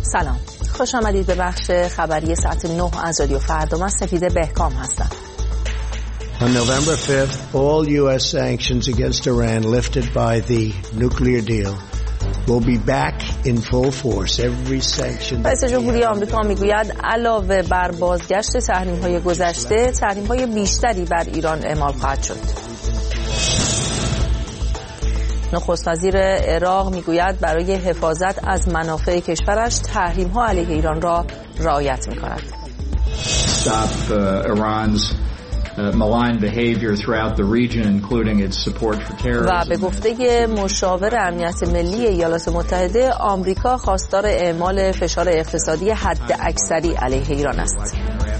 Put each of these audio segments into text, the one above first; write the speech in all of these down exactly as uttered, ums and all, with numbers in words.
سلام، خوش آمدید به بخش خبری ساعت نه از رادیو فردا. من سپیده بهکام هستم. On November fifth, all U S sanctions against Iran lifted by the nuclear deal will be back in full force. Every sanction. رئیس جمهوری آمریکا میگوید علاوه بر بازگشت تحریم‌های گذشته، تحریم‌های بیشتری بر ایران اعمال خواهد شد. نخست وزیر عراق میگوید برای حفاظت از منافع کشورش تحریم‌ها علیه ایران را رعایت می‌کند. Stop uh, Iran's Uh, malign behavior throughout the region, including its support for terrorism. و به گفته مشاور امنیت ملی ایالات متحده، آمریکا خواستار اعمال فشار اقتصادی حد اکثری علیه ایران است.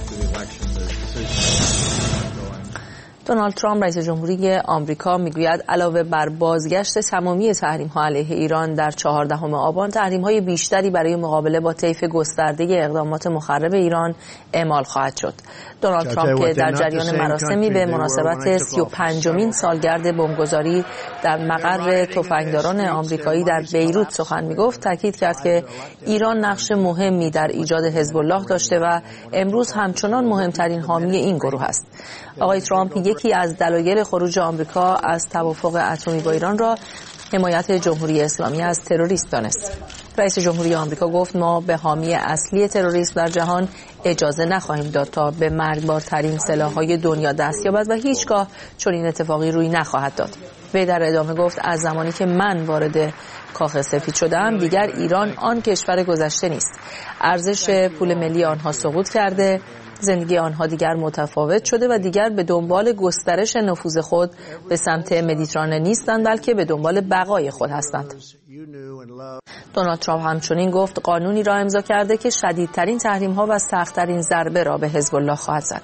دونالد ترامپ رئیس جمهوری آمریکا میگوید علاوه بر بازگشت تمامی تحریم‌ها علیه ایران در چهاردهم آبان، تحریم‌های بیشتری برای مقابله با طیف گسترده اقدامات مخرب ایران اعمال خواهد شد. دونالد ترامپ که در جریان مراسمی به مناسبت سی و پنجمین سالگرد بمبگذاری در مقر تفنگداران آمریکایی در بیروت سخن میگفت، تاکید کرد که ایران نقش مهمی در ایجاد حزب الله داشته و امروز همچنان مهمترین حامی این گروه است. آقای ترامپ یکی از دلایل خروج آمریکا از توافق اتمی با ایران را حمایت جمهوری اسلامی از تروریسم دانست. رئیس جمهوری آمریکا گفت ما به حامی اصلی تروریسم در جهان اجازه نخواهیم داد تا به مرگبارترین سلاح‌های دنیا دست یابد و هیچگاه چنین اتفاقی روی نخواهد داد. وی در ادامه گفت از زمانی که من وارد کاخ سفید شدم دیگر ایران آن کشور گذشته نیست. ارزش پول ملی آنها سقوط کرده، زندگی آنها دیگر متفاوت شده و دیگر به دنبال گسترش نفوذ خود به سمت مدیترانه نیستند، بلکه به دنبال بقای خود هستند. دونالد ترامپ همچنین گفت قانونی را امضا کرده که شدیدترین تحریم‌ها و سخت‌ترین ضربه را به حزب الله خواهد زد.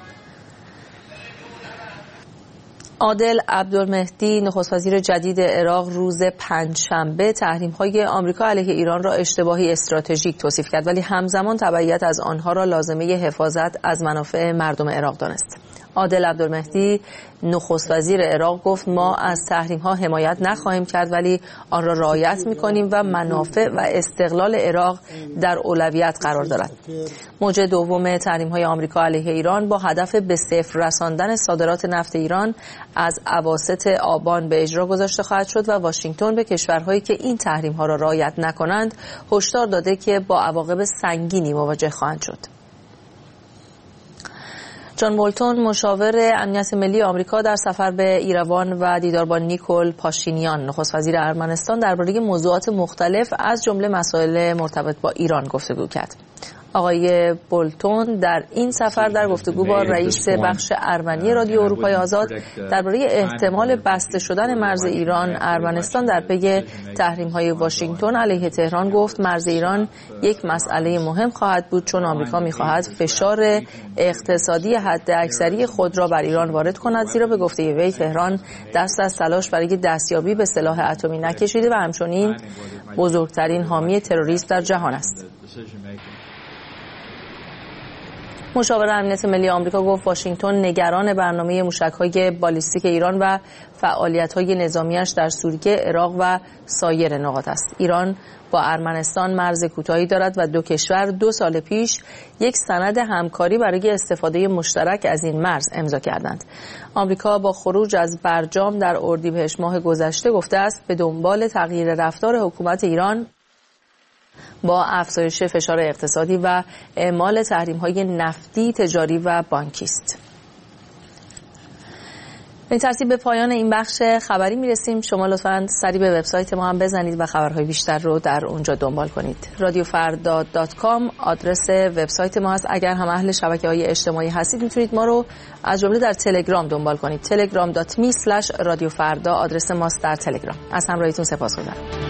عادل عبدالمهدی نخست وزیر جدید عراق روز پنجشنبه تحریم‌های آمریکا علیه ایران را اشتباهی استراتژیک توصیف کرد، ولی همزمان تبعیت از آنها را لازمه حفاظت از منافع مردم عراق دانست. عادل عبدالمهدی نخست وزیر عراق گفت ما از تحریم‌ها حمایت نخواهیم کرد ولی آن را رعایت می‌کنیم و منافع و استقلال عراق در اولویت قرار دارد. موج دوم تحریم‌های آمریکا علیه ایران با هدف به صفر رساندن صادرات نفت ایران از اواسط آبان به اجرا گذاشته خواهد شد و واشنگتن به کشورهایی که این تحریم‌ها را رعایت نکنند هشدار داده که با عواقب سنگینی مواجه خواهند شد. جان بولتون مشاور امنیت ملی آمریکا در سفر به ایروان و دیدار با نیکول پاشینیان نخست وزیر ارمنستان درباره موضوعات مختلف از جمله مسائل مرتبط با ایران گفتگو کرد. آقای بولتون در این سفر در گفتگو با رئیس بخش ارمنی رادیو اروپای آزاد درباره احتمال بسته شدن مرز ایران ارمنستان در پی تحریم‌های واشنگتن علیه تهران گفت مرز ایران یک مسئله مهم خواهد بود چون آمریکا می‌خواهد فشار اقتصادی حد اکثری خود را بر ایران وارد کند، زیرا به گفته وی تهران دست از تلاش برای دستیابی به سلاح اتمی نکشیده و همچنین بزرگترین حامی تروریسم در جهان است. مشاور امنیت ملی آمریکا گفت واشنگتن نگران برنامه موشک‌های بالیستیک ایران و فعالیت‌های نظامیش در سوریه، عراق و سایر نقاط است. ایران با ارمنستان مرز کوتاهی دارد و دو کشور دو سال پیش یک سند همکاری برای استفاده مشترک از این مرز امضا کردند. آمریکا با خروج از برجام در اردیبهشت ماه گذشته گفته است به دنبال تغییر رفتار حکومت ایران با افزایش فشار اقتصادی و اعمال تحریم‌های نفتی، تجاری و بانکی است. به این ترتیب به پایان این بخش خبری میرسیم. شما لطفاً سری به وبسایت ما هم بزنید و خبرهای بیشتر رو در اونجا دنبال کنید. رادیو فردا دات کام آدرس وبسایت ما هست. اگر هم اهل شبکه‌های اجتماعی هستید میتونید ما رو از جمله در تلگرام دنبال کنید. تلگرام دات می اسلش رادیو فردا آدرس ماست در تلگرام. از همراهیتون سپاسگزارم.